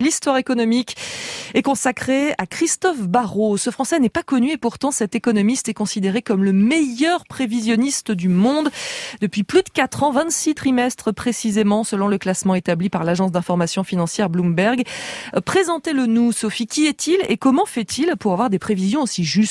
l'histoire économique est consacrée à Christophe Barrot. Ce Français n'est pas connu et pourtant cet économiste est considéré comme le meilleur prévisionniste du monde. Depuis plus de 4 ans, 26 trimestres précisément, selon le classement établi par l'agence d'information financière Bloomberg. Présentez-le nous, Sophie. Qui est-il et comment fait-il pour avoir des prévisions aussi justes ?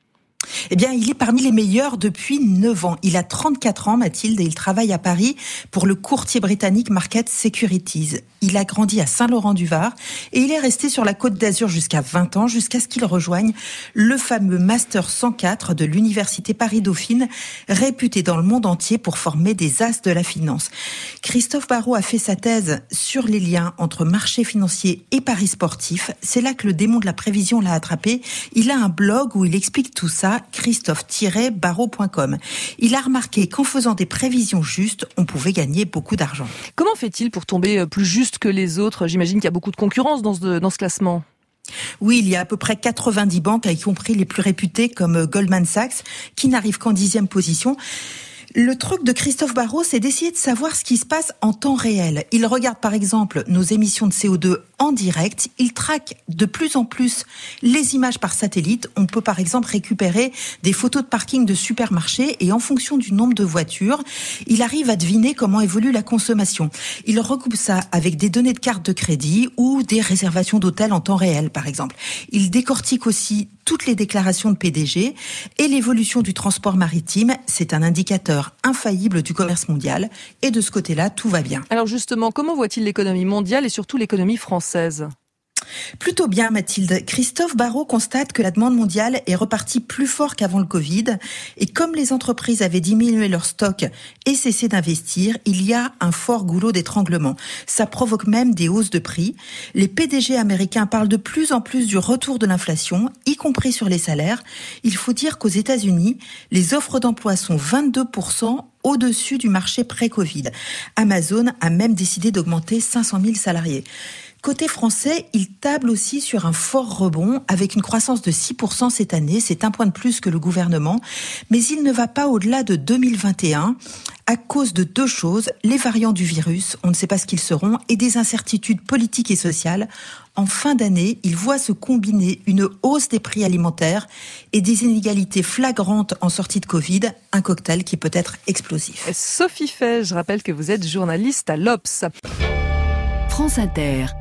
Eh bien, il est parmi les meilleurs depuis 9 ans. Il a 34 ans, Mathilde, et il travaille à Paris pour le courtier britannique Market Securities. Il a grandi à Saint-Laurent-du-Var et il est resté sur la Côte d'Azur jusqu'à 20 ans, jusqu'à ce qu'il rejoigne le fameux Master 104 de l'Université Paris-Dauphine, réputé dans le monde entier pour former des as de la finance. Christophe Barrot a fait sa thèse sur les liens entre marché financier et paris sportif. C'est là que le démon de la prévision l'a attrapé. Il a un blog où il explique tout ça, christophe-barrot.com. Il a remarqué qu'en faisant des prévisions justes, on pouvait gagner beaucoup d'argent. Comment fait-il pour tomber plus juste que les autres ? J'imagine qu'il y a beaucoup de concurrence dans ce classement. Oui, il y a à peu près 90 banques, y compris les plus réputées comme Goldman Sachs, qui n'arrivent qu'en 10e position. Le truc de Christophe Barrot, c'est d'essayer de savoir ce qui se passe en temps réel. Il regarde par exemple nos émissions de CO2 en direct. Il traque de plus en plus les images par satellite. On peut par exemple récupérer des photos de parking de supermarchés et en fonction du nombre de voitures, il arrive à deviner comment évolue la consommation. Il recoupe ça avec des données de carte de crédit ou des réservations d'hôtels en temps réel par exemple. Il décortique aussi toutes les déclarations de PDG et l'évolution du transport maritime. C'est un indicateur infaillible du commerce mondial et de ce côté-là, tout va bien. Alors justement, comment voit-il l'économie mondiale et surtout l'économie française ? Plutôt bien, Mathilde. Christophe Barrot constate que la demande mondiale est repartie plus fort qu'avant le Covid. Et comme les entreprises avaient diminué leur stock et cessé d'investir, il y a un fort goulot d'étranglement. Ça provoque même des hausses de prix. Les PDG américains parlent de plus en plus du retour de l'inflation, y compris sur les salaires. Il faut dire qu'aux États-Unis, les offres d'emploi sont 22% au-dessus du marché pré-Covid. Amazon a même décidé d'augmenter 500 000 salariés. Côté français, il table aussi sur un fort rebond avec une croissance de 6% cette année. C'est un point de plus que le gouvernement. Mais il ne va pas au-delà de 2021 à cause de 2 choses. Les variants du virus, on ne sait pas ce qu'ils seront, et des incertitudes politiques et sociales. En fin d'année, il voit se combiner une hausse des prix alimentaires et des inégalités flagrantes en sortie de Covid. Un cocktail qui peut être explosif. Sophie Fay, je rappelle que vous êtes journaliste à l'Obs. France Inter.